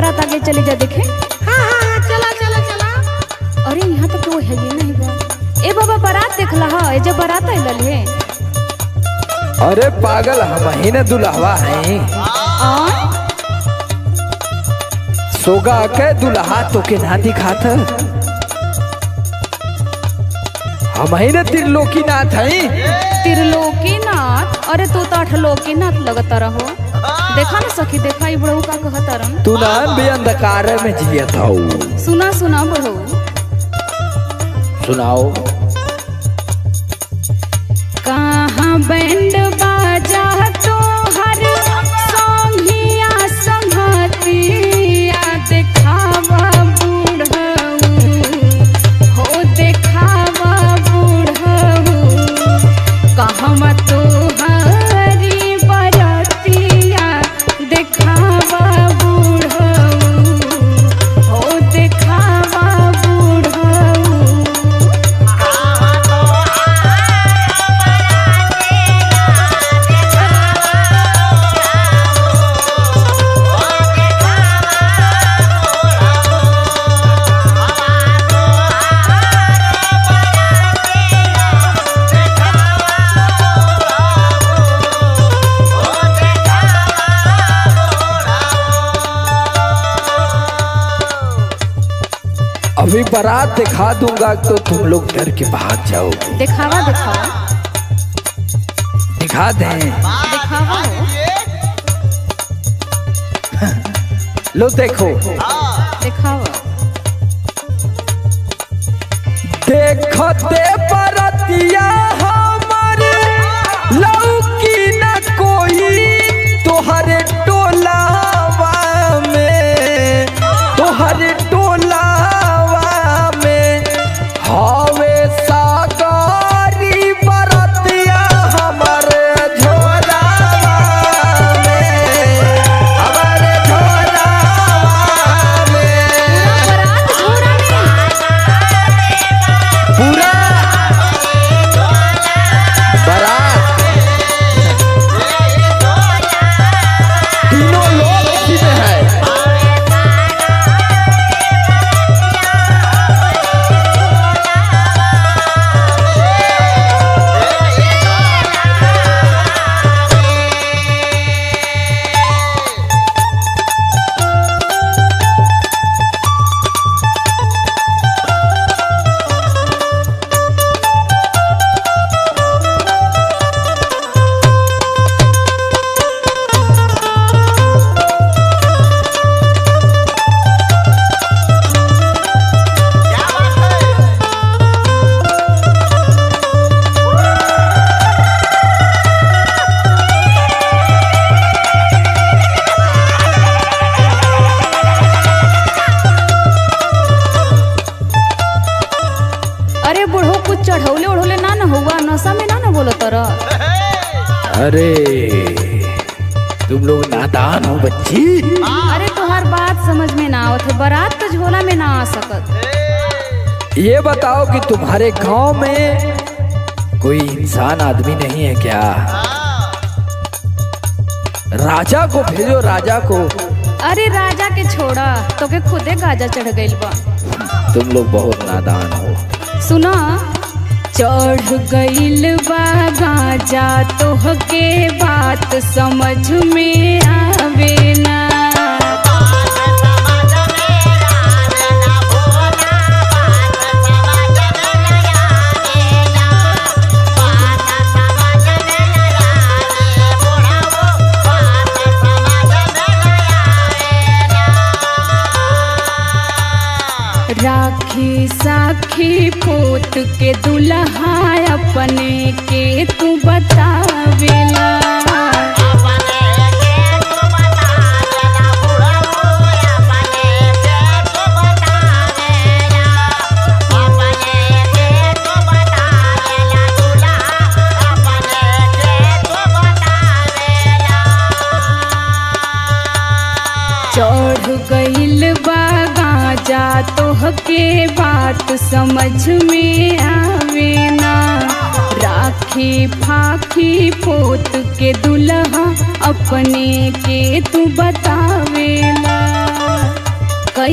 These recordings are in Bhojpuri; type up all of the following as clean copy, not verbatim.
बारात आगे चली जा देखे। हाँ हाँ हाँ चला चला चला। अरे यहाँ तो कोई है ही नहीं बा। ए बाबा बारात देख ला है जब बारात आइल है। अरे पागल हम ही न दुल्हवा हैं। सोगा के दुल्हा तो के ना दिखात हम ही न त्रिलोकीनाथ हैं। त्रिलोकीनाथ? अरे तू तो अठलोकीनाथ लगता रहो। देखा ना सखी देखा ई बड़ऊ का कहता रन। तू ना भी अंधकार में जियत हो। सुना सुना बड़ऊ सुनाओ। कहाँ बैंड बाजा तो हर संघिया संगतिया देखावा बूढ़ऊ हो देखावा बूढ़ऊ कहवा तो हरी बरतिया देखावा बूढ़ऊ हो देखावा बूढ़ऊ। अभी बारात दिखा दूंगा तो तुम लोग डर के भाग जाओगे। दिखावा दिखावा दिखा दें। दिखावा लो देखो। दिखावा देखते बरतिया हमारे लौकी न कोई तोहरे टोलावा में तोहरे टोलावा में हवे सागरी बरतिया हमारे झोलावा में हमारे झोलावा में पूरा बारात तीनों लोग इसी में है। अरे बुढ़ो कुछ चढ़ौले उढ़ौले ना न हुआ नशा में ना बोलो तरा। अरे तुम लोग नादान हो बच्ची। अरे तुहार बात समझ में ना आवत है। बारात तो झोला में ना आ सकत। ये बताओ कि तुम्हारे गांव में कोई इंसान आदमी नहीं है क्या? राजा को भेजो राजा को। अरे राजा के छोड़ा तो के खुदे गाजा चढ़ गइल बा। तुम लोग बहुत नादान हो। सुना चढ़ गइल बा गाजा तोहके बात समझ में आवे ना। राखी साखी पोत के दुल्हा अपने के तू बतावेला। चढ़ गइल बा गाजा तोहके बात समझ में आवे ना। राखी फाखी पोत के दुल्हा अपने के तू बतावेला।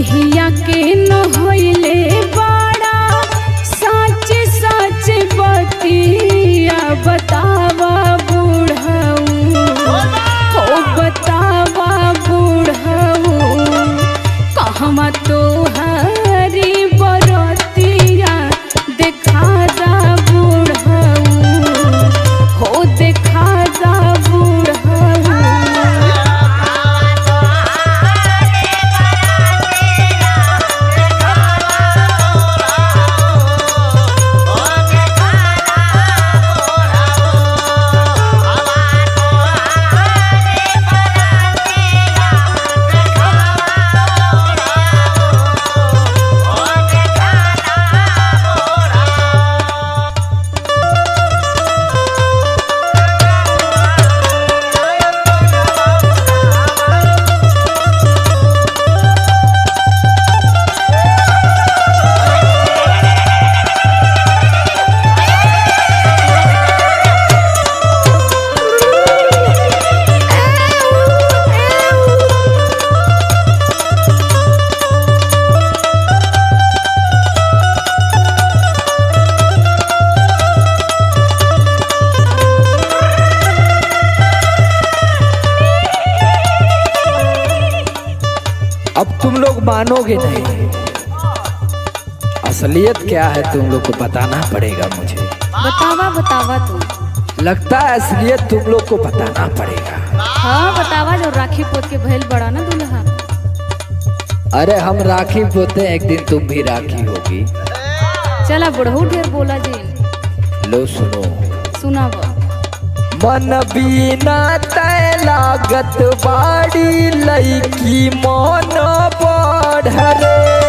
देहिया के न होइले बड़ा सच सच बतिया बतावा बूढ़ऊ हो बतावा बूढ़ऊ कहवा तोहरी बरतिया देखा दा बूढ़ऊ हो देखा दा बूढ़ऊ अब तुम लोग मानोगे नहीं, असलियत क्या है तुम लोग को बताना पड़ेगा मुझे। बतावा बतावा तू। लगता है असलियत तुम लोग को बताना पड़ेगा। हाँ बतावा, जो राखी पोत के भइल बड़ा ना दूल्हा। अरे हम राखी पोते, एक दिन तुम भी राखी होगी। चला बुढ़ऊ ढेर बोला जी। लो सुनो, सुनावा। मन बिना तय लागत बाड़ी लईकी मन बढ़रे।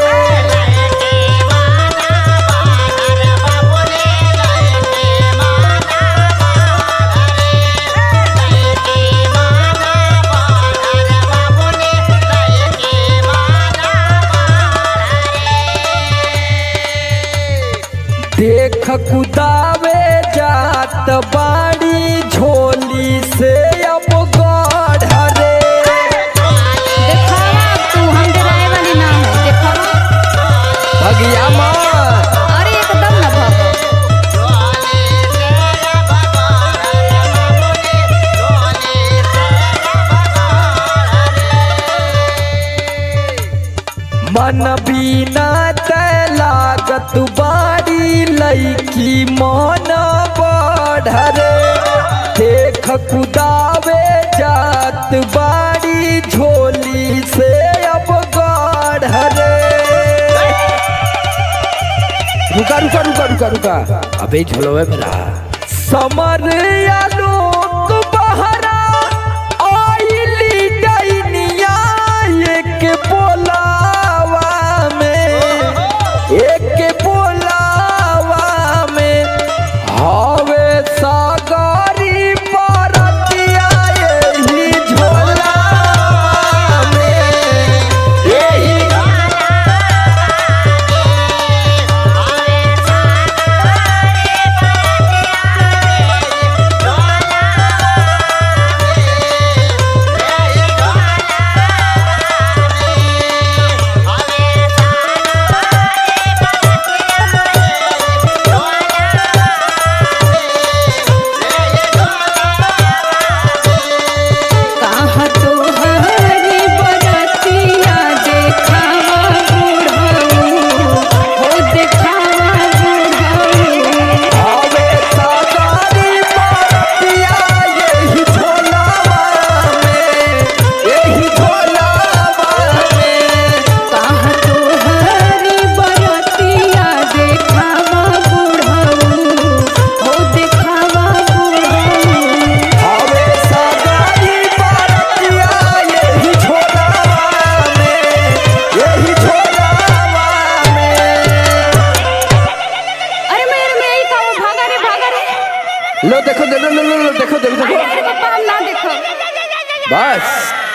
देख कुदावे जात बाड़ी झोली से अब गढ़रे। देखावा तू, हम डराए वाली ना है। देखावा भगिया मत। अरे एकदम ना भागो। मन बिना तय लागत बाड़ी लईकी मन बढ़रे। देख कुदावे जात बाड़ी झोली से अब गढ़रे। रुका रुका रुका रुका रुका, अबे झोलवे में रहा। समर आलोक बहरा आइली डैनिया एक बोलावा में, एक बोलावा में हवे सागरी परतिया यही झोलावा में। यही कहाँ तोहरी बरतिया देखावा बूढ़ऊ हो देखावा बूढ़ऊ। हवे सागरी परतिया यही झोलावा में, यही झोलावा में। कहाँ तोहरी बरतिया देखावा बूढ़ऊ हो देखावा बूढ़ऊ। हवे सागरी परतिया यही झोलावा में, यही झोलावा में। अरे मेरे में यही कहो, भागा रे भागा रे। लो देखो देखो, लो लो लो देखो देखो देखो। अरे पापा हम ना देखो। बस